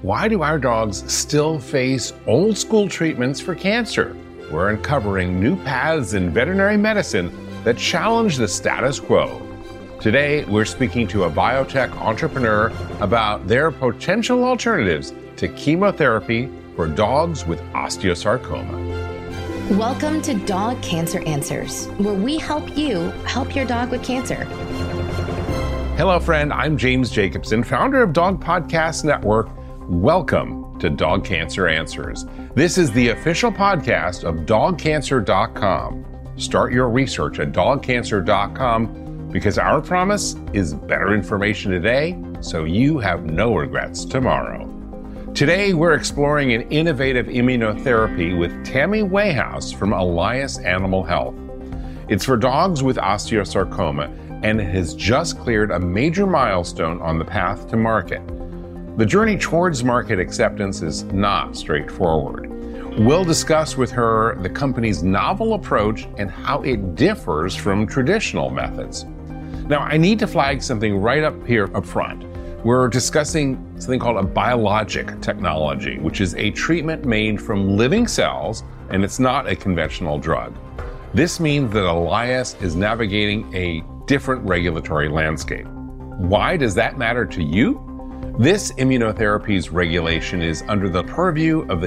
Why do our dogs still face old school treatments for cancer? We're uncovering new paths in veterinary medicine that challenge the status quo. Today, we're speaking to a biotech entrepreneur about their potential alternatives to chemotherapy for dogs with osteosarcoma. Welcome to Dog Cancer Answers, where we help you help your dog with cancer. Hello, friend. I'm James Jacobson, founder of Dog Podcast Network. Welcome to Dog Cancer Answers. This is the official podcast of dogcancer.com. Start your research at dogcancer.com because our promise is better information today so you have no regrets tomorrow. Today, we're exploring an innovative immunotherapy with Tammy Weighouse from Elias Animal Health. It's for dogs with osteosarcoma, and it has just cleared a major milestone on the path to market. The journey towards market acceptance is not straightforward. We'll discuss with her the company's novel approach and how it differs from traditional methods. Now, I need to flag something right up here up front. We're discussing something called a biologic technology, which is a treatment made from living cells, and it's not a conventional drug. This means that Elias is navigating a different regulatory landscape. Why does that matter to you? This immunotherapy's regulation is under the purview of the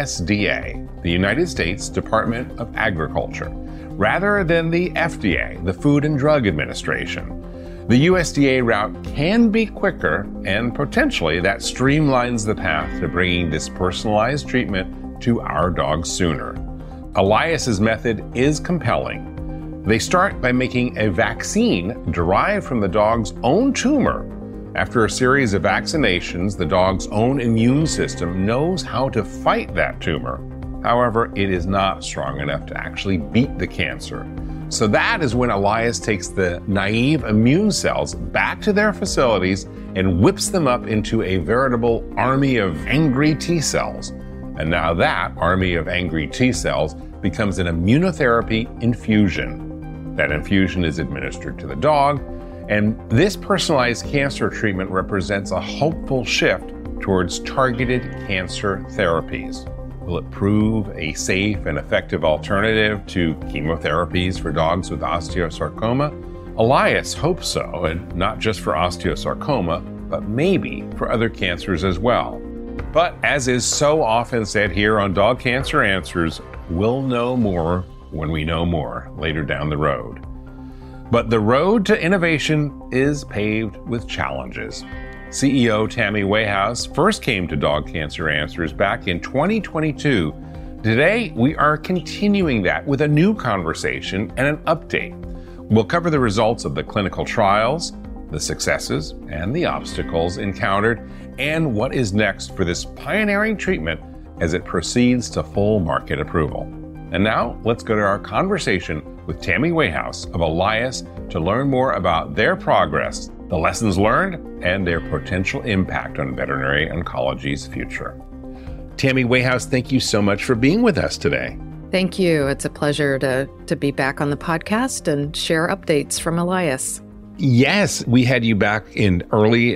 USDA, the United States Department of Agriculture, rather than the FDA, the Food and Drug Administration. The USDA route can be quicker, and potentially that streamlines the path to bringing this personalized treatment to our dogs sooner. Elias's method is compelling. They start by making a vaccine derived from the dog's own tumor. After a series of vaccinations, the dog's own immune system knows how to fight that tumor. However, it is not strong enough to actually beat the cancer. So that is when Elias takes the naive immune cells back to their facilities and whips them up into a veritable army of angry T cells. And now that army of angry T cells becomes an immunotherapy infusion. That infusion is administered to the dog, and this personalized cancer treatment represents a hopeful shift towards targeted cancer therapies. Will it prove a safe and effective alternative to chemotherapies for dogs with osteosarcoma? Elias hopes so, and not just for osteosarcoma, but maybe for other cancers as well. But as is so often said here on Dog Cancer Answers, we'll know more when we know more later down the road. But the road to innovation is paved with challenges. CEO Tammy Weighouse first came to Dog Cancer Answers back in 2022. Today, we are continuing that with a new conversation and an update. We'll cover the results of the clinical trials, the successes and the obstacles encountered, and what is next for this pioneering treatment as it proceeds to full market approval. And now, let's go to our conversation with Tammy Weighouse of Elias to learn more about their progress, the lessons learned, and their potential impact on veterinary oncology's future. Tammy Weighouse, thank you so much for being with us today. Thank you. It's a pleasure to be back on the podcast and share updates from Elias. Yes, we had you back in early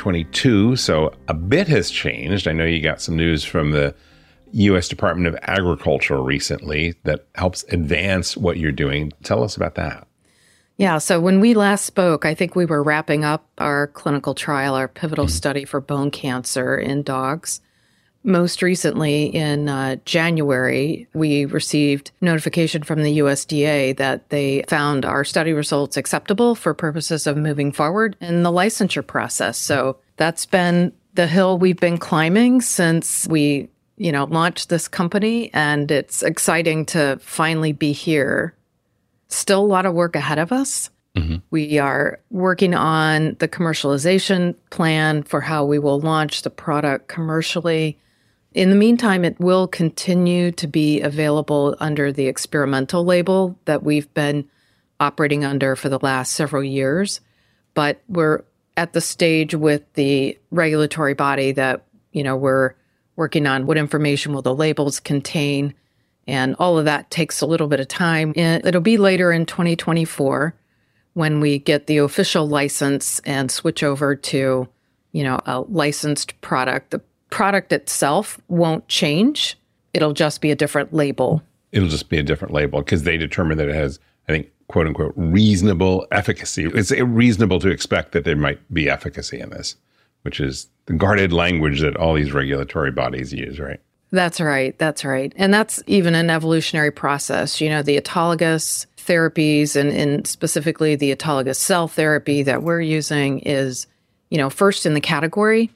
2022, so a bit has changed. I know you got some news from the U.S. Department of Agriculture recently that helps advance what you're doing. Tell us about that. Yeah, so when we last spoke, I think we were wrapping up our clinical trial, our pivotal study for bone cancer in dogs. Most recently, in January, we received notification from the USDA that they found our study results acceptable for purposes of moving forward in the licensure process. So that's been the hill we've been climbing since we launched this company, and it's exciting to finally be here. Still a lot of work ahead of us. Mm-hmm. We are working on the commercialization plan for how we will launch the product commercially. In the meantime, it will continue to be available under the experimental label that we've been operating under for the last several years. But we're at the stage with the regulatory body that, we're working on what information will the labels contain, and all of that takes a little bit of time. It'll be later in 2024 when we get the official license and switch over to, a licensed product. The product itself won't change. It'll just be a different label. It'll just be a different label because they determine that it has, I think, quote unquote, reasonable efficacy. It's reasonable to expect that there might be efficacy in this, which is the guarded language that all these regulatory bodies use, right? That's right. That's right. And that's even an evolutionary process. You know, the autologous therapies and specifically the autologous cell therapy that we're using is, you know, first in the category.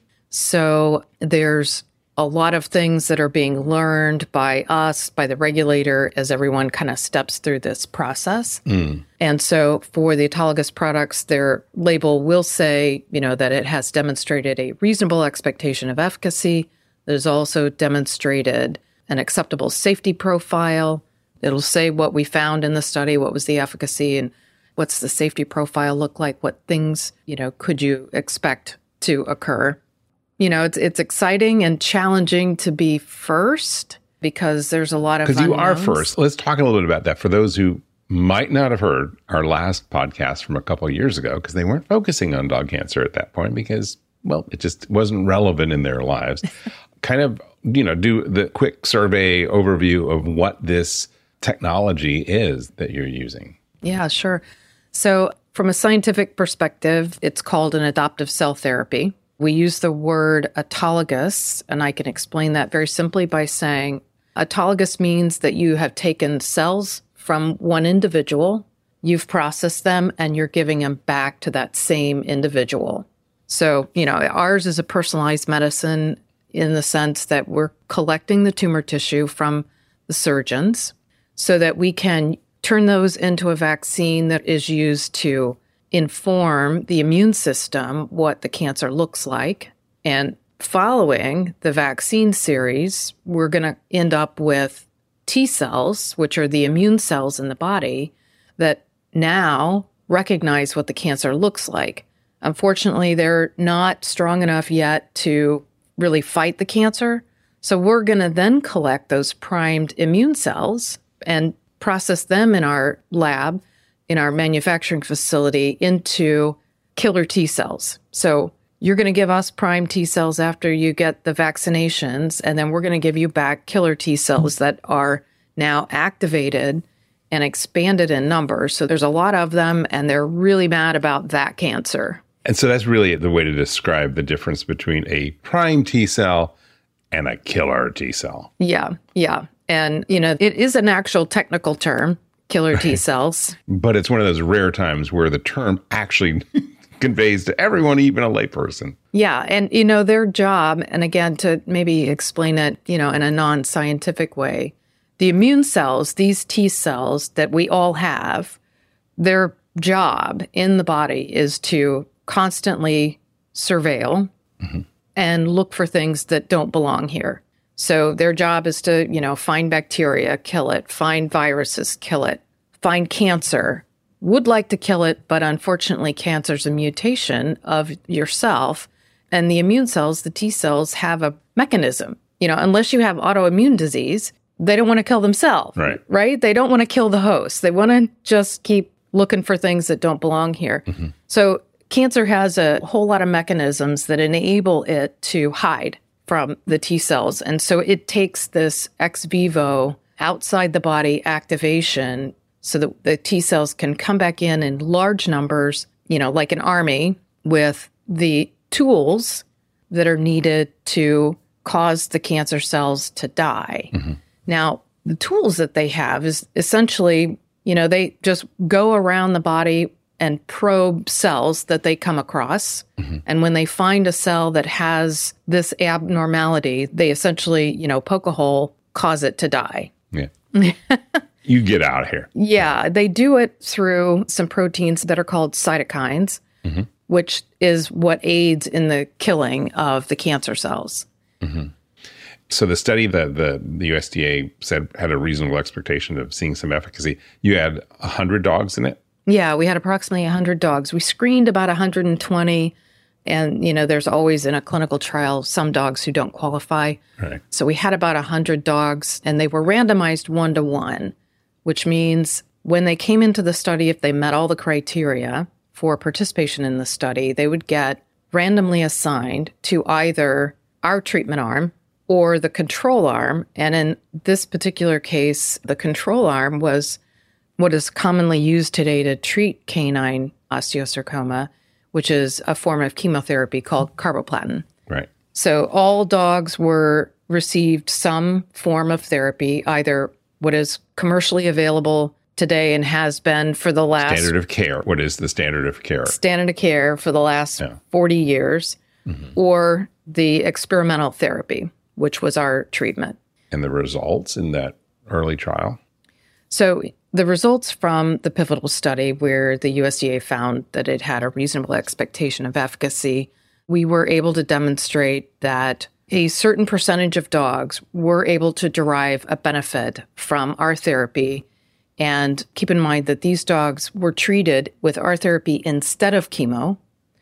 So there's a lot of things that are being learned by us, by the regulator, as everyone kind of steps through this process. And so for the autologous products, their label will say, you know, that it has demonstrated a reasonable expectation of efficacy. There's also demonstrated an acceptable safety profile. It'll say what we found in the study, what was the efficacy, and what's the safety profile look like, what things, you know, could you expect to occur. You know, it's exciting and challenging to be first because there's a lot of unknowns. Because you are first. Let's talk a little bit about that for those who might not have heard our last podcast from a couple of years ago because they weren't focusing on dog cancer at that point because, well, it just wasn't relevant in their lives. Kind of, you know, do the quick survey overview of what this technology is that you're using. Yeah, sure. So from a scientific perspective, it's called an adoptive cell therapy. We use the word autologous, and I can explain that very simply by saying autologous means that you have taken cells from one individual, you've processed them, and you're giving them back to that same individual. So, you know, ours is a personalized medicine in the sense that we're collecting the tumor tissue from the surgeons so that we can turn those into a vaccine that is used to inform the immune system what the cancer looks like. And following the vaccine series, we're going to end up with T cells, which are the immune cells in the body that now recognize what the cancer looks like. Unfortunately, they're not strong enough yet to really fight the cancer. So we're going to then collect those primed immune cells and process them in our lab, in our manufacturing facility, into killer T cells. So you're going to give us primed T cells after you get the vaccinations, and then we're going to give you back killer T cells that are now activated and expanded in numbers. So there's a lot of them, and they're really mad about that cancer. And so that's really the way to describe the difference between a prime T cell and a killer T cell. Yeah. And, you know, it is an actual technical term, killer T cells. But it's one of those rare times where the term actually conveys to everyone, even a layperson. Yeah. And, you know, their job, and again, to maybe explain it, you know, in a non-scientific way, the immune cells, these T cells that we all have, their job in the body is to constantly surveil and look for things that don't belong here. So their job is to, you know, find bacteria, kill it, find viruses, kill it, find cancer, would like to kill it, but unfortunately cancer's a mutation of yourself. And the immune cells, the T cells, have a mechanism. You know, unless you have autoimmune disease, they don't want to kill themselves, right? They don't want to kill the host. They want to just keep looking for things that don't belong here. So cancer has a whole lot of mechanisms that enable it to hide from the T cells. And so it takes this ex vivo outside the body activation so that the T cells can come back in large numbers, you know, like an army, with the tools that are needed to cause the cancer cells to die. Now, the tools that they have is essentially, you know, they just go around the body and probe cells that they come across. And when they find a cell that has this abnormality, they essentially, you know, poke a hole, cause it to die. Yeah. You get out of here. Yeah. They do it through some proteins that are called cytokines, which is what aids in the killing of the cancer cells. So the study that the USDA said had a reasonable expectation of seeing some efficacy, you had 100 dogs in it? Yeah, we had approximately 100 dogs. We screened about 120. And, you know, there's always in a clinical trial some dogs who don't qualify. Right. So we had about 100 dogs, and they were randomized 1-to-1, which means when they came into the study, if they met all the criteria for participation in the study, they would get randomly assigned to either our treatment arm or the control arm. And in this particular case, the control arm was what is commonly used today to treat canine osteosarcoma, which is a form of chemotherapy called carboplatin. Right. So all dogs received some form of therapy, either what is commercially available today and has been for the last... Standard of care. What is the standard of care? Standard of care for the last 40 years, or the experimental therapy, which was our treatment. And the results in that early trial? So the results from the pivotal study where the USDA found that it had a reasonable expectation of efficacy, we were able to demonstrate that a certain percentage of dogs were able to derive a benefit from our therapy. And keep in mind that these dogs were treated with our therapy instead of chemo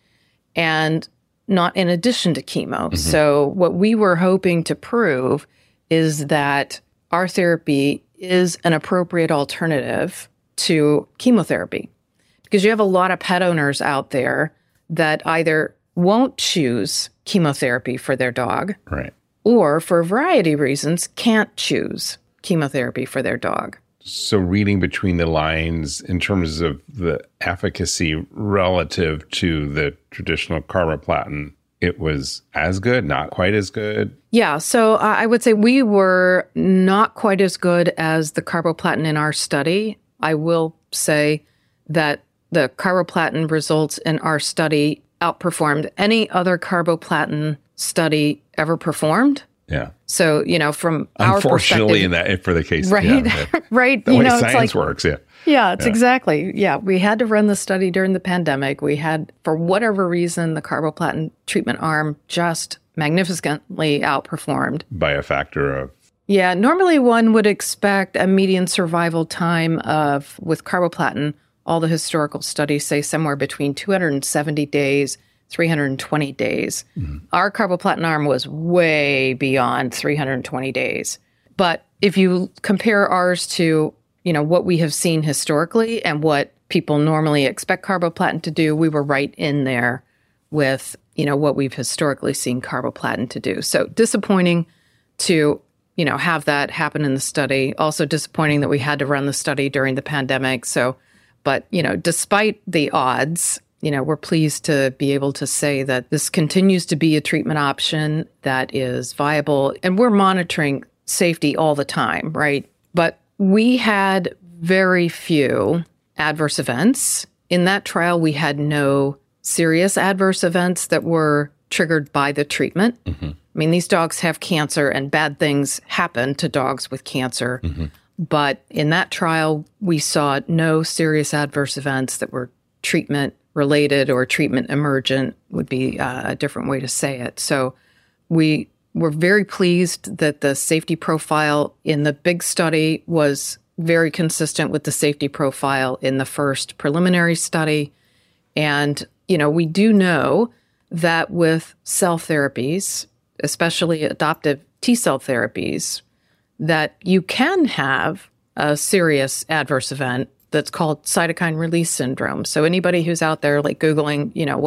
and not in addition to chemo. So what we were hoping to prove is that our therapy is an appropriate alternative to chemotherapy. Because you have a lot of pet owners out there that either won't choose chemotherapy for their dog, right, or for a variety of reasons can't choose chemotherapy for their dog. So reading between the lines in terms of the efficacy relative to the traditional carboplatin, it was as good, not quite as good? Yeah, so I would say we were not quite as good as the carboplatin in our study. I will say that the carboplatin results in our study outperformed any other carboplatin study ever performed. Yeah. So, from our perspective. Unfortunately, in that, for the case. Right. Yeah, right. The way science works, yeah. Yeah, it's exactly. Yeah, we had to run the study during the pandemic. We had, for whatever reason, the carboplatin treatment arm just magnificently outperformed. By a factor of... Yeah, normally one would expect a median survival time of, with carboplatin, all the historical studies say somewhere between 270 days, 320 days. Our carboplatin arm was way beyond 320 days. But if you compare ours to, what we have seen historically and what people normally expect carboplatin to do, we were right in there with, what we've historically seen carboplatin to do. So disappointing to, have that happen in the study. Also disappointing that we had to run the study during the pandemic. But, despite the odds, we're pleased to be able to say that this continues to be a treatment option that is viable. And we're monitoring safety all the time, right? But we had very few adverse events. In that trial, we had no serious adverse events that were triggered by the treatment. I mean, these dogs have cancer and bad things happen to dogs with cancer. But in that trial, we saw no serious adverse events that were treatment related or treatment emergent would be a different way to say it. So we were very pleased that the safety profile in the big study was very consistent with the safety profile in the first preliminary study. And, we do know that with cell therapies, especially adoptive T-cell therapies, that you can have a serious adverse event that's called cytokine release syndrome. So anybody who's out there like Googling,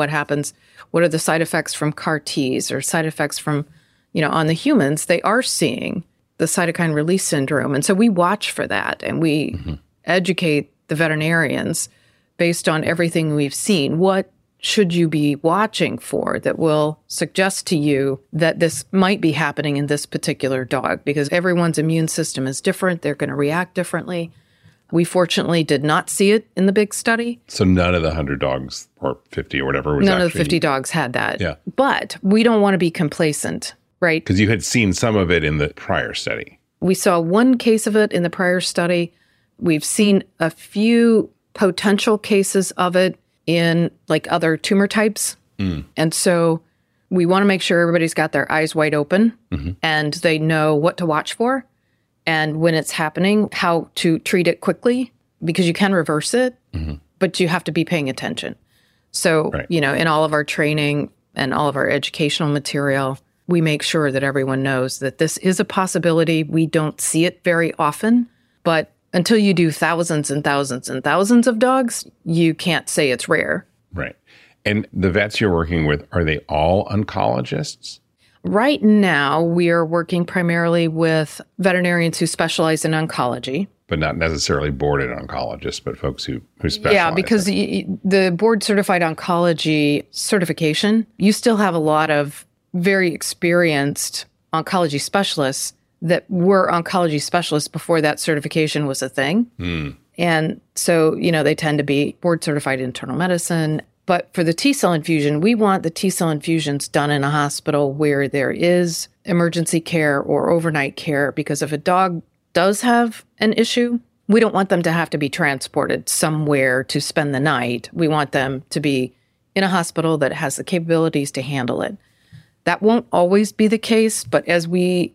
what are the side effects from CAR Ts or side effects from, on the humans, they are seeing the cytokine release syndrome. And so we watch for that and we educate the veterinarians based on everything we've seen. What should you be watching for that will suggest to you that this might be happening in this particular dog? Because everyone's immune system is different. They're going to react differently. We fortunately did not see it in the big study. So none of the 100 dogs or 50 or whatever was None of the 50 dogs had that. Yeah. But we don't want to be complacent, right? Because you had seen some of it in the prior study. We saw one case of it in the prior study. We've seen a few potential cases of it in like other tumor types. And so we want to make sure everybody's got their eyes wide open and they know what to watch for. And when it's happening, how to treat it quickly, because you can reverse it, but you have to be paying attention. So, in all of our training and all of our educational material, we make sure that everyone knows that this is a possibility. We don't see it very often, but until you do thousands and thousands and thousands of dogs, you can't say it's rare. Right. And the vets you're working with, are they all oncologists? Right now, we are working primarily with veterinarians who specialize in oncology. But not necessarily boarded oncologists, but folks who specialize. Yeah, because the board certified oncology certification, you still have a lot of very experienced oncology specialists that were oncology specialists before that certification was a thing. And so, they tend to be board certified internal medicine. But for the T-cell infusion, we want the T-cell infusions done in a hospital where there is emergency care or overnight care, because if a dog does have an issue, we don't want them to have to be transported somewhere to spend the night. We want them to be in a hospital that has the capabilities to handle it. That won't always be the case, but as we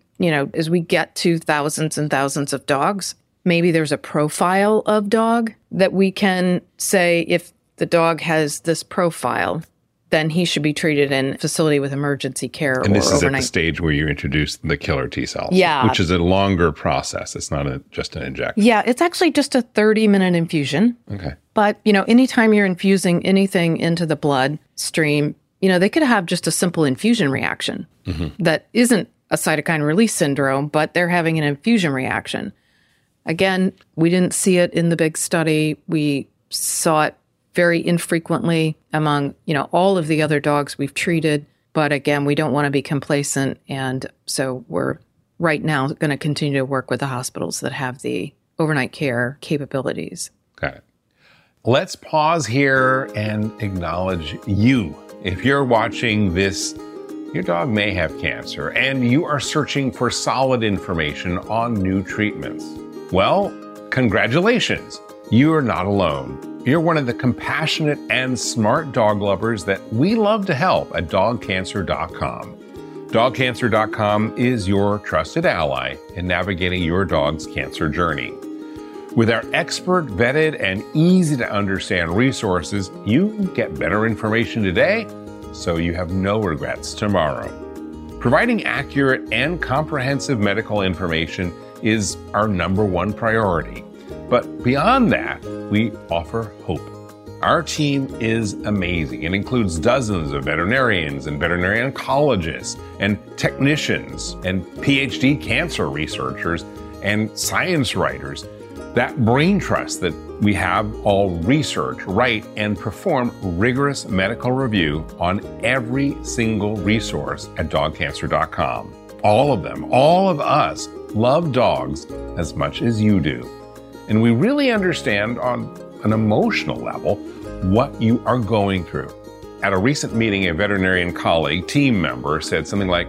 get to thousands and thousands of dogs, maybe there's a profile of dog that we can say, if the dog has this profile, then he should be treated in a facility with emergency care or overnight. And this is at the stage where you introduce the killer T cells, which is a longer process. It's not just an injection. Yeah, it's actually just a 30-minute infusion. Okay. But, anytime you're infusing anything into the blood stream, they could have just a simple infusion reaction that isn't a cytokine release syndrome, but they're having an infusion reaction. Again, we didn't see it in the big study. We saw it very infrequently among, all of the other dogs we've treated. But again, we don't want to be complacent. And so we're right now going to continue to work with the hospitals that have the overnight care capabilities. Got it. Let's pause here and acknowledge you. If you're watching this, your dog may have cancer and you are searching for solid information on new treatments. Well, congratulations. You are not alone. You're one of the compassionate and smart dog lovers that we love to help at dogcancer.com. Dogcancer.com is your trusted ally in navigating your dog's cancer journey. With our expert, vetted, and easy to understand resources, you get better information today, so you have no regrets tomorrow. Providing accurate and comprehensive medical information is our number one priority. But beyond that, we offer hope. Our team is amazing. It includes dozens of veterinarians and veterinary oncologists and technicians and PhD cancer researchers and science writers. That brain trust that we have all research, write, and perform rigorous medical review on every single resource at dogcancer.com. All of them, all of us, love dogs as much as you do. And we really understand on an emotional level what you are going through. At a recent meeting, a veterinarian colleague, team member, said something like,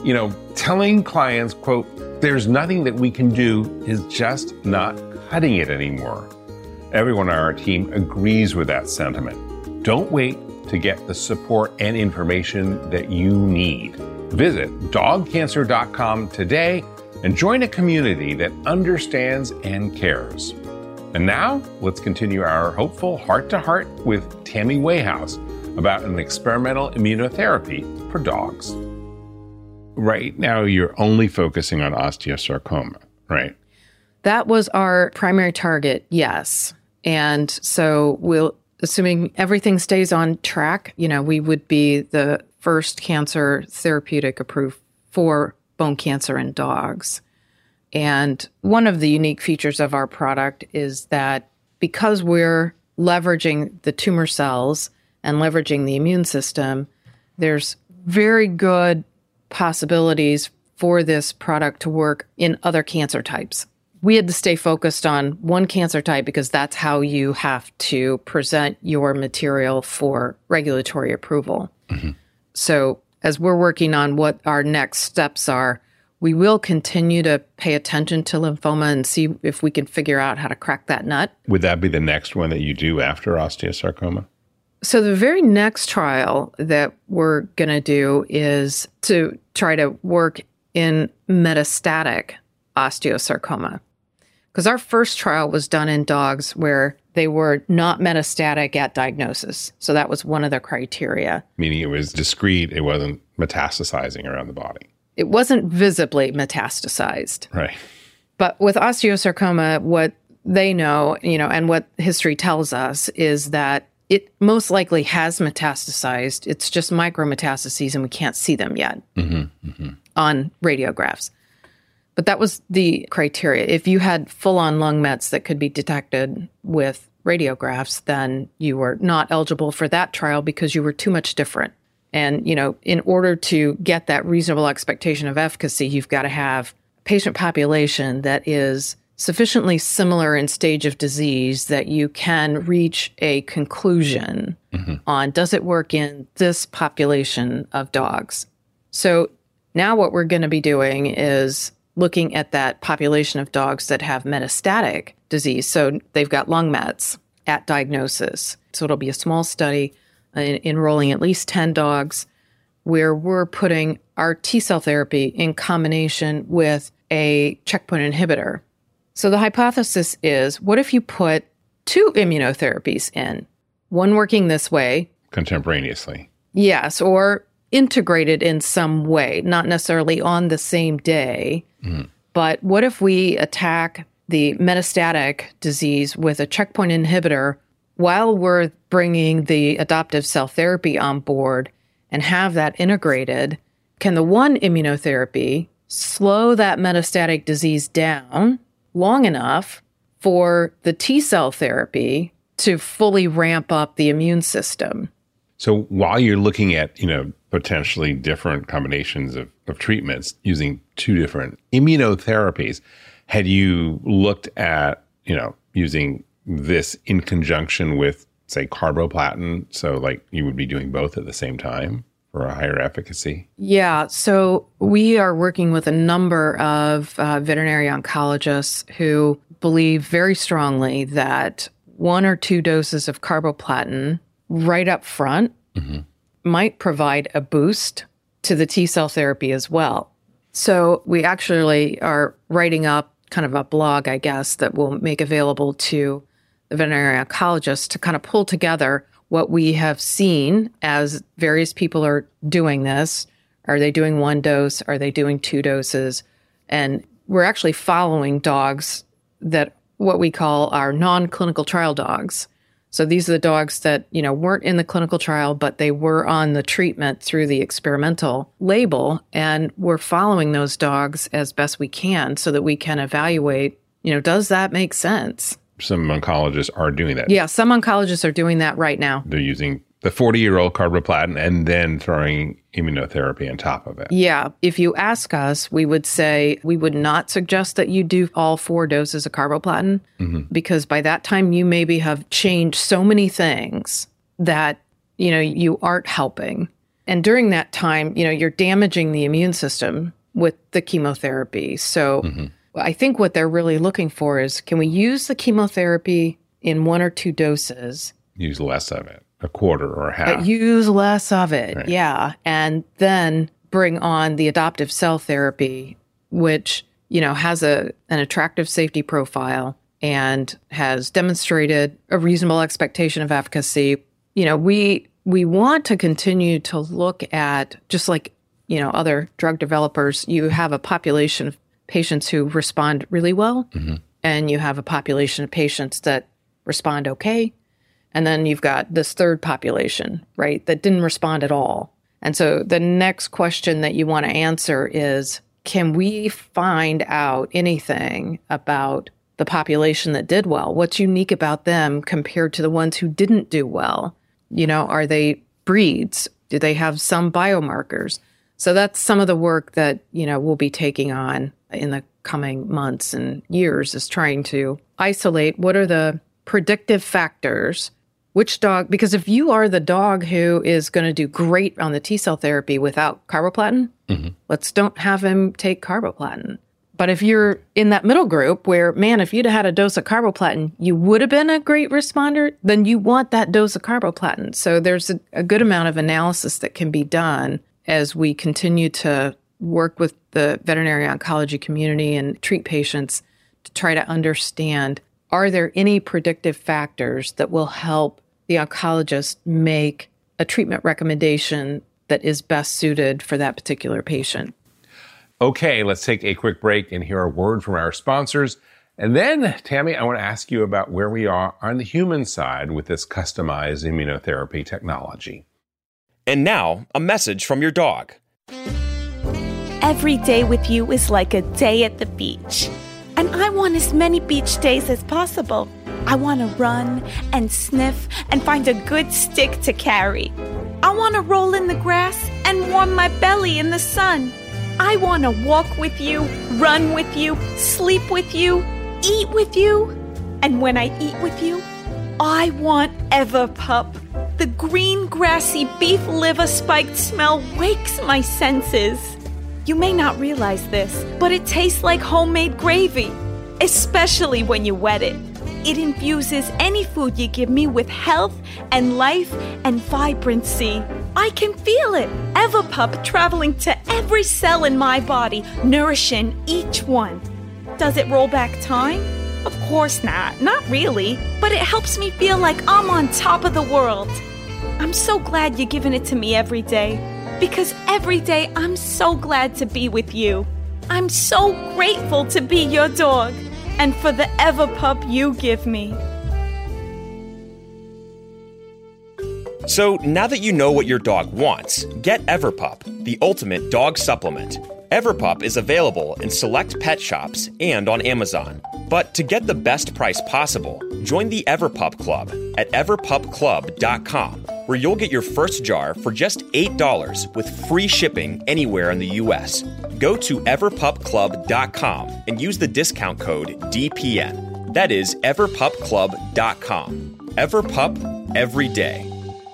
telling clients, quote, "There's nothing that we can do is just not cutting it anymore." Everyone on our team agrees with that sentiment. Don't wait to get the support and information that you need. Visit dogcancer.com today and join a community that understands and cares. And now, let's continue our hopeful heart-to-heart with Tammy Wayhouse about an experimental immunotherapy for dogs. Right now, you're only focusing on osteosarcoma, right? That was our primary target, yes. And so assuming everything stays on track, we would be the first cancer therapeutic approved for bone cancer in dogs. And one of the unique features of our product is that because we're leveraging the tumor cells and leveraging the immune system, there's very good possibilities for this product to work in other cancer types. We had to stay focused on one cancer type because that's how you have to present your material for regulatory approval. Mm-hmm. So as we're working on what our next steps are, we will continue to pay attention to lymphoma and see if we can figure out how to crack that nut. Would that be the next one that you do after osteosarcoma? So the very next trial that we're going to do is to try to work in metastatic osteosarcoma. Because our first trial was done in dogs where they were not metastatic at diagnosis. So that was one of the criteria. Meaning it was discrete, it wasn't metastasizing around the body. It wasn't visibly metastasized. Right. But with osteosarcoma, what they know, and what history tells us is that it most likely has metastasized. It's just micrometastases, and we can't see them yet on radiographs. But that was the criteria. If you had full-on lung mets that could be detected with radiographs, then you were not eligible for that trial because you were too much different. And, in order to get that reasonable expectation of efficacy, you've got to have a patient population that is sufficiently similar in stage of disease that you can reach a conclusion on, does it work in this population of dogs? So now what we're going to be doing is looking at that population of dogs that have metastatic disease. So they've got lung mets at diagnosis. So it'll be a small study enrolling at least 10 dogs where we're putting our T-cell therapy in combination with a checkpoint inhibitor. So the hypothesis is, what if you put 2 immunotherapies in, one working this way? Contemporaneously. Yes, or integrated in some way, not necessarily on the same day. But what if we attack the metastatic disease with a checkpoint inhibitor while we're bringing the adoptive cell therapy on board and have that integrated? Can the one immunotherapy slow that metastatic disease down long enough for the T-cell therapy to fully ramp up the immune system? So while you're looking at, potentially different combinations of treatments using 2 different immunotherapies, had you looked at, using this in conjunction with, say, carboplatin? So like you would be doing both at the same time for a higher efficacy? Yeah. So we are working with a number of veterinary oncologists who believe very strongly that 1 or 2 doses of carboplatin right up front might provide a boost to the T-cell therapy as well. So we actually are writing up kind of a blog, I guess, that we'll make available to the veterinary oncologists to kind of pull together what we have seen as various people are doing this. Are they doing 1 dose? Are they doing 2 doses? And we're actually following dogs that what we call our non-clinical trial dogs. So these are the dogs that, weren't in the clinical trial, but they were on the treatment through the experimental label. And we're following those dogs as best we can so that we can evaluate, does that make sense? Some oncologists are doing that. Yeah, some oncologists are doing that right now. They're using the 40-year-old carboplatin and then throwing immunotherapy on top of it. Yeah. If you ask us, we would say we would not suggest that you do all 4 doses of carboplatin because by that time you maybe have changed so many things that, you aren't helping. And during that time, you're damaging the immune system with the chemotherapy. So I think what they're really looking for is, can we use the chemotherapy in 1 or 2 doses? Use less of it, a quarter or a half. Use less of it, right. Yeah. And then bring on the adoptive cell therapy, which, has an attractive safety profile and has demonstrated a reasonable expectation of efficacy. We want to continue to look at, just like, other drug developers, you have a population of patients who respond really well, and you have a population of patients that respond okay. And then you've got this third population, right, that didn't respond at all. And so the next question that you want to answer is, can we find out anything about the population that did well? What's unique about them compared to the ones who didn't do well? Are they breeds? Do they have some biomarkers? So that's some of the work that, we'll be taking on in the coming months and years, is trying to isolate what are the predictive factors, which dog, because if you are the dog who is going to do great on the T-cell therapy without carboplatin, let's don't have him take carboplatin. But if you're in that middle group where, man, if you'd had a dose of carboplatin, you would have been a great responder, then you want that dose of carboplatin. So there's a good amount of analysis that can be done as we continue to work with the veterinary oncology community and treat patients to try to understand, are there any predictive factors that will help the oncologist make a treatment recommendation that is best suited for that particular patient? Okay, let's take a quick break and hear a word from our sponsors. And then, Tammy, I want to ask you about where we are on the human side with this customized immunotherapy technology. And now, a message from your dog. Every day with you is like a day at the beach. And I want as many beach days as possible. I want to run and sniff and find a good stick to carry. I want to roll in the grass and warm my belly in the sun. I want to walk with you, run with you, sleep with you, eat with you. And when I eat with you, I want Everpup. The green, grassy beef liver spiked smell wakes my senses. You may not realize this, but it tastes like homemade gravy, especially when you wet it. It infuses any food you give me with health and life and vibrancy. I can feel it. Everpup traveling to every cell in my body, nourishing each one. Does it roll back time? Of course not. Not really. But it helps me feel like I'm on top of the world. I'm so glad you're giving it to me every day. Because every day I'm so glad to be with you. I'm so grateful to be your dog. And for the Everpup you give me. So now that you know what your dog wants, get Everpup, the ultimate dog supplement. Everpup is available in select pet shops and on Amazon. But to get the best price possible, join the Everpup Club at everpupclub.com, where you'll get your first jar for just $8 with free shipping anywhere in the U.S. Go to everpupclub.com and use the discount code DPN. That is everpupclub.com. Everpup every day.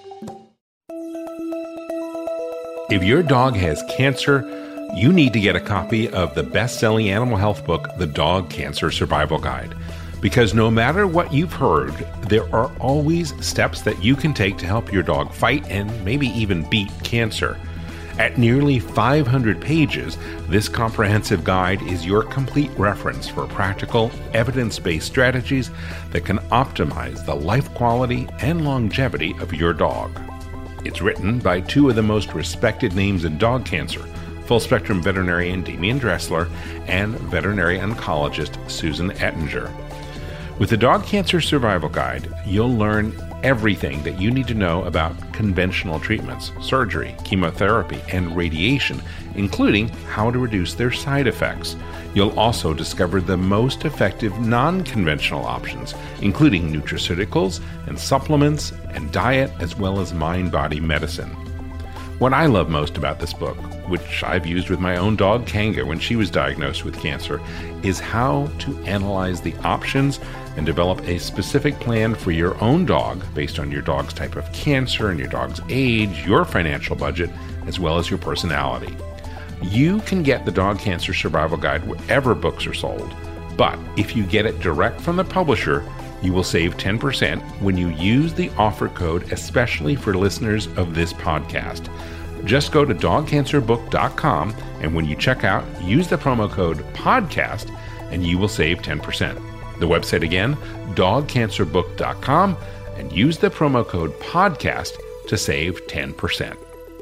If your dog has cancer, you need to get a copy of the best-selling animal health book, The Dog Cancer Survival Guide. Because no matter what you've heard, there are always steps that you can take to help your dog fight and maybe even beat cancer. At nearly 500 pages, this comprehensive guide is your complete reference for practical, evidence-based strategies that can optimize the life quality and longevity of your dog. It's written by two of the most respected names in dog cancer, full-spectrum veterinarian Damian Dressler and veterinary oncologist Susan Ettinger. With the Dog Cancer Survival Guide, you'll learn everything that you need to know about conventional treatments, surgery, chemotherapy, and radiation, including how to reduce their side effects. You'll also discover the most effective non-conventional options, including nutraceuticals and supplements and diet, as well as mind-body medicine. What I love most about this book, which I've used with my own dog Kanga when she was diagnosed with cancer, is how to analyze the options and develop a specific plan for your own dog based on your dog's type of cancer and your dog's age, your financial budget, as well as your personality. You can get the Dog Cancer Survival Guide wherever books are sold, but if you get it direct from the publisher, you will save 10% when you use the offer code, especially for listeners of this podcast. Just go to dogcancerbook.com, and when you check out, use the promo code PODCAST, and you will save 10%. The website again, dogcancerbook.com, and use the promo code PODCAST to save 10%.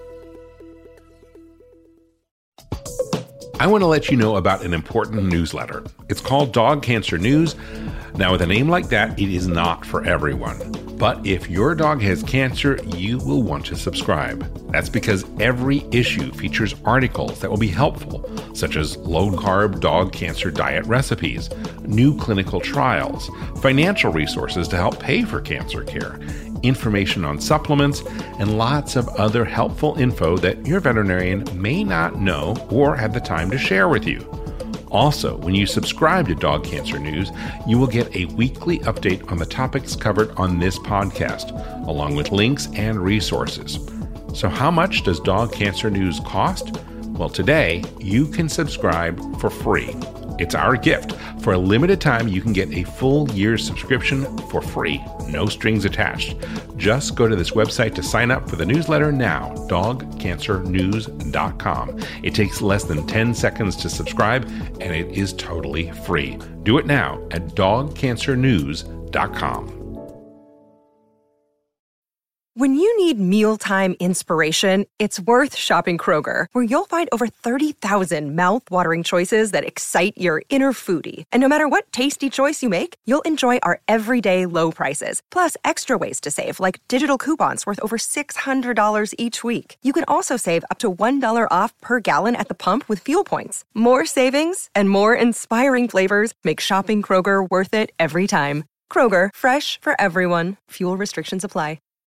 I want to let you know about an important newsletter. It's called Dog Cancer News. Now, with a name like that, it is not for everyone. But if your dog has cancer, you will want to subscribe. That's because every issue features articles that will be helpful, such as low-carb dog cancer diet recipes, new clinical trials, financial resources to help pay for cancer care, information on supplements, and lots of other helpful info that your veterinarian may not know or have the time to share with you. Also, when you subscribe to Dog Cancer News, you will get a weekly update on the topics covered on this podcast, along with links and resources. So how much does Dog Cancer News cost? Well, today, you can subscribe for free. It's our gift. For a limited time, you can get a full year's subscription for free, no strings attached. Just go to this website to sign up for the newsletter now, dogcancernews.com. It takes less than 10 seconds to subscribe, and it is totally free. Do it now at dogcancernews.com. When you need mealtime inspiration, it's worth shopping Kroger, where you'll find over 30,000 mouth-watering choices that excite your inner foodie. And no matter what tasty choice you make, you'll enjoy our everyday low prices, plus extra ways to save, like digital coupons worth over $600 each week. You can also save up to $1 off per gallon at the pump with fuel points. More savings and more inspiring flavors make shopping Kroger worth it every time. Kroger, fresh for everyone. Fuel restrictions apply.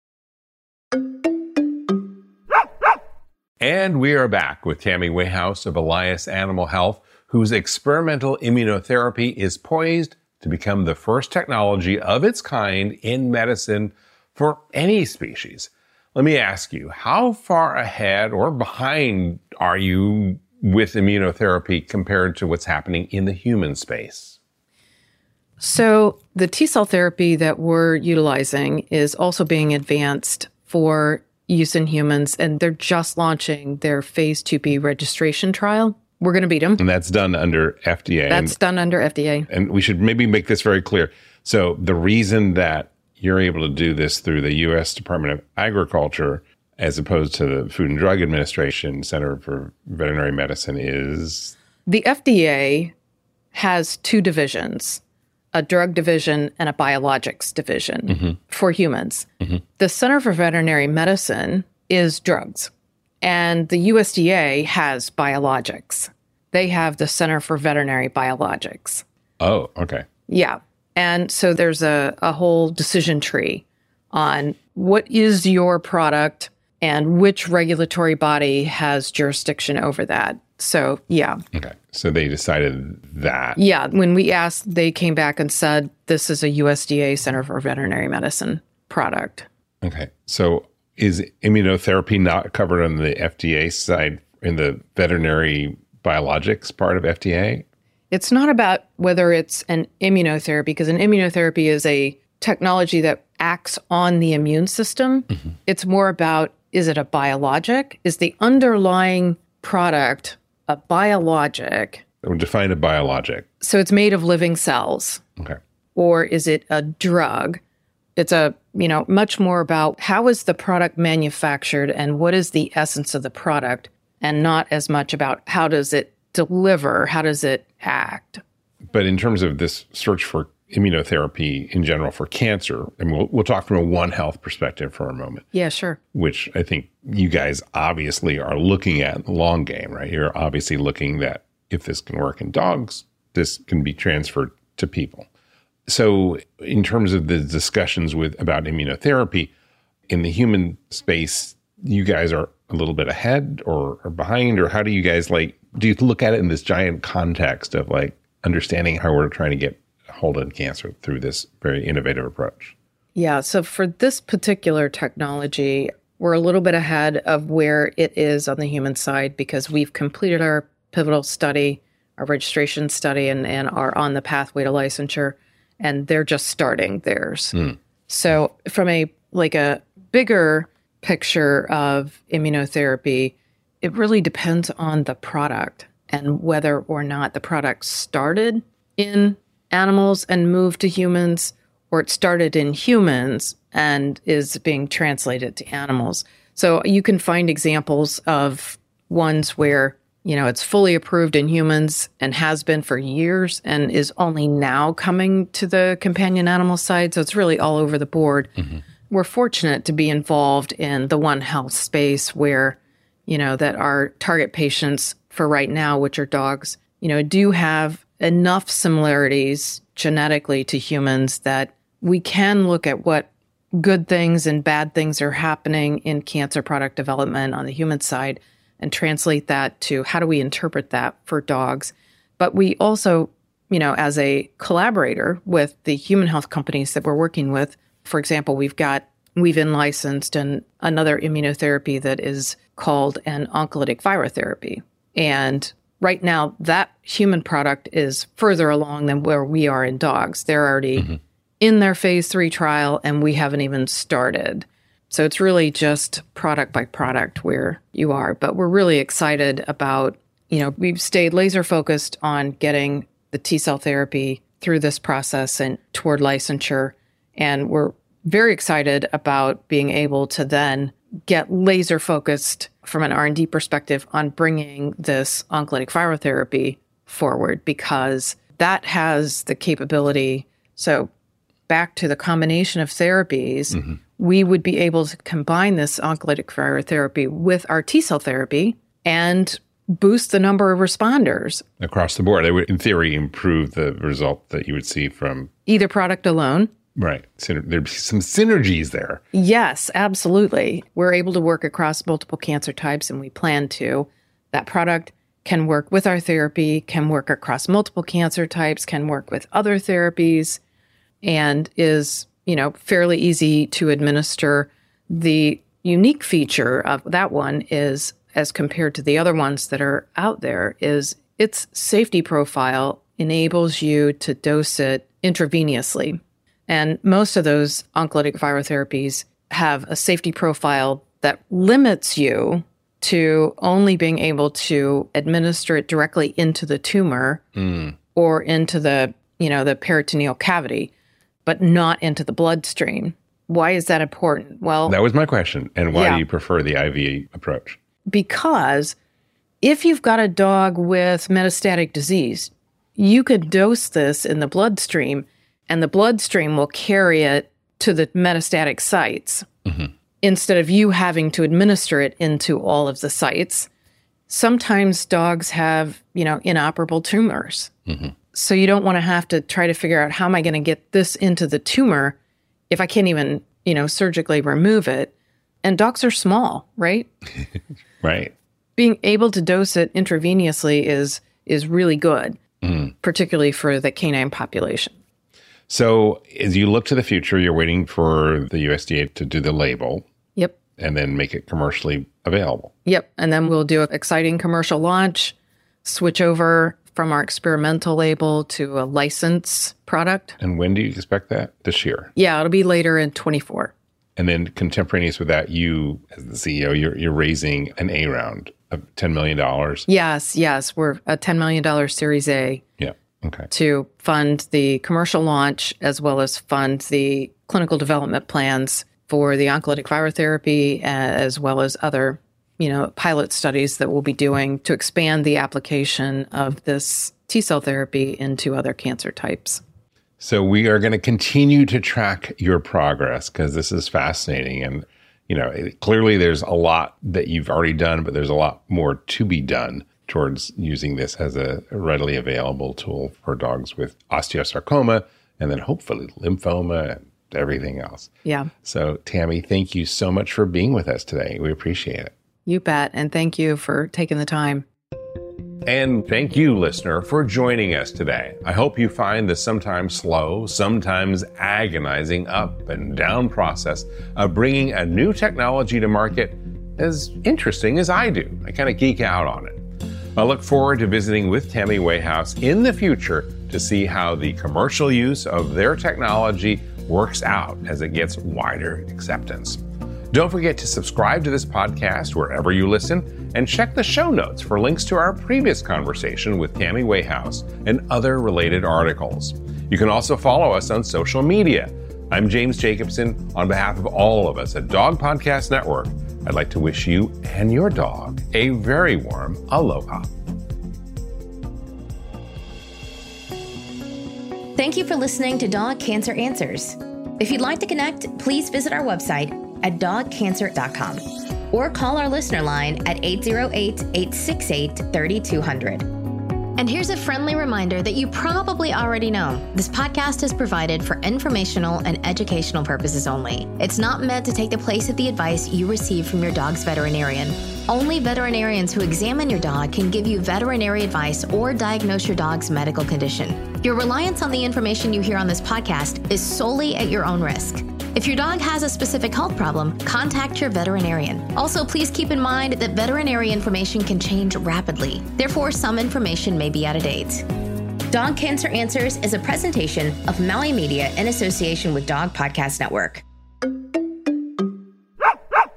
And we are back with Tammy Wayhouse of Elias Animal Health, whose experimental immunotherapy is poised to become the first technology of its kind in medicine for any species. Let me ask you, how far ahead or behind are you with immunotherapy compared to what's happening in the human space? So the T-cell therapy that we're utilizing is also being advanced for use in humans, and they're just launching their phase 2B registration trial. We're going to beat them. And that's done under FDA. That's done under FDA. And we should maybe make this very clear. So the reason that you're able to do this through the U.S. Department of Agriculture as opposed to the Food and Drug Administration Center for Veterinary Medicine is? The FDA has two divisions, a drug division and a biologics division for humans. The Center for Veterinary Medicine is drugs, and the USDA has biologics. They have the Center for Veterinary Biologics. Oh, okay. Yeah. And so there's a whole decision tree on what is your product and which regulatory body has jurisdiction over that. So, yeah. Okay. So they decided that. Yeah. When we asked, they came back and said, this is a USDA Center for Veterinary Medicine product. Okay. So is immunotherapy not covered on the FDA side in the veterinary biologics part of FDA? It's not about whether it's an immunotherapy, because an immunotherapy is a technology that acts on the immune system. It's more about, is it a biologic? Is the underlying product a biologic? Define a biologic. So it's made of living cells. Okay. Or is it a drug? It's much more about how is the product manufactured and what is the essence of the product, and not as much about how does it deliver, how does it act. But in terms of this search for immunotherapy in general for cancer, and we'll talk from a One Health perspective for a moment. Yeah, sure. Which I think you guys obviously are looking at the long game, right? You're obviously looking that if this can work in dogs, this can be transferred to people. So in terms of the discussions about immunotherapy in the human space, you guys are a little bit ahead or behind, or how do you guys do you look at it in this giant context of understanding how we're trying to get hold of cancer through this very innovative approach? Yeah. So for this particular technology, we're a little bit ahead of where it is on the human side because we've completed our pivotal study, our registration study, and are on the pathway to licensure, and they're just starting theirs. So from a bigger picture of immunotherapy, it really depends on the product and whether or not the product started in animals and moved to humans, or it started in humans and is being translated to animals. So you can find examples of ones where, it's fully approved in humans and has been for years and is only now coming to the companion animal side. So it's really all over the board. We're fortunate to be involved in the One Health space where, that our target patients for right now, which are dogs, do have enough similarities genetically to humans that we can look at what good things and bad things are happening in cancer product development on the human side and translate that to how do we interpret that for dogs. But we also, as a collaborator with the human health companies that we're working with, for example, we've in-licensed another immunotherapy that is called an oncolytic virotherapy. And right now, that human product is further along than where we are in dogs. They're already in their phase 3 trial, and we haven't even started. So it's really just product by product where you are. But we're really excited about, we've stayed laser focused on getting the T-cell therapy through this process and toward licensure. And we're very excited about being able to then get laser focused from an R&D perspective on bringing this oncolytic virotherapy forward, because that has the capability. So back to the combination of therapies, we would be able to combine this oncolytic virotherapy with our T-cell therapy and boost the number of responders. Across the board, it would, in theory, improve the result that you would see from either product alone. Right. There'd be some synergies there. Yes, absolutely. We're able to work across multiple cancer types, and we plan to. That product can work with our therapy, can work across multiple cancer types, can work with other therapies, and is, fairly easy to administer. The unique feature of that one is, as compared to the other ones that are out there, is its safety profile enables you to dose it intravenously. And most of those oncolytic virotherapies have a safety profile that limits you to only being able to administer it directly into the tumor or into the, the peritoneal cavity, but not into the bloodstream. Why is that important? Well, that was my question. And why do you prefer the IV approach? Because if you've got a dog with metastatic disease, you could dose this in the bloodstream, and the bloodstream will carry it to the metastatic sites instead of you having to administer it into all of the sites. Sometimes dogs have, inoperable tumors. So you don't want to have to try to figure out, how am I going to get this into the tumor if I can't even, surgically remove it? And dogs are small, right? Right. Being able to dose it intravenously is really good, particularly for the canine population. So as you look to the future, you're waiting for the USDA to do the label. Yep. And then make it commercially available. Yep. And then we'll do an exciting commercial launch, switch over from our experimental label to a license product. And when do you expect that? This year? Yeah, it'll be later in 24. And then contemporaneous with that, you, as the CEO, you're raising an A round of $10 million. Yes. We're a $10 million Series A. Yeah. Okay. To fund the commercial launch as well as fund the clinical development plans for the oncolytic virotherapy, as well as other, pilot studies that we'll be doing to expand the application of this T-cell therapy into other cancer types. So we are going to continue to track your progress, because this is fascinating. And, clearly there's a lot that you've already done, but there's a lot more to be done towards using this as a readily available tool for dogs with osteosarcoma, and then hopefully lymphoma and everything else. Yeah. So Tammy, thank you so much for being with us today. We appreciate it. You bet. And thank you for taking the time. And thank you, listener, for joining us today. I hope you find the sometimes slow, sometimes agonizing up and down process of bringing a new technology to market as interesting as I do. I kind of geek out on it. I look forward to visiting with Tammy Wayhouse in the future to see how the commercial use of their technology works out as it gets wider acceptance. Don't forget to subscribe to this podcast wherever you listen, and check the show notes for links to our previous conversation with Tammy Wayhouse and other related articles. You can also follow us on social media. I'm James Jacobson. On behalf of all of us at Dog Podcast Network, I'd like to wish you and your dog a very warm aloha. Thank you for listening to Dog Cancer Answers. If you'd like to connect, please visit our website at dogcancer.com or call our listener line at 808-868-3200. And here's a friendly reminder that you probably already know. This podcast is provided for informational and educational purposes only. It's not meant to take the place of the advice you receive from your dog's veterinarian. Only veterinarians who examine your dog can give you veterinary advice or diagnose your dog's medical condition. Your reliance on the information you hear on this podcast is solely at your own risk. If your dog has a specific health problem, contact your veterinarian. Also, please keep in mind that veterinary information can change rapidly. Therefore, some information may be out of date. Dog Cancer Answers is a presentation of Maui Media in association with Dog Podcast Network.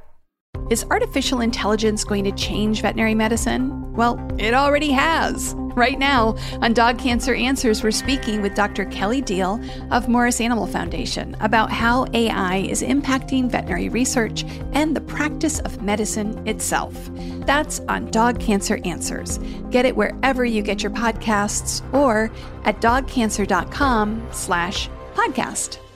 Is artificial intelligence going to change veterinary medicine? Well, it already has. Right now, on Dog Cancer Answers, we're speaking with Dr. Kelly Deal of Morris Animal Foundation about how AI is impacting veterinary research and the practice of medicine itself. That's on Dog Cancer Answers. Get it wherever you get your podcasts or at dogcancer.com/podcast.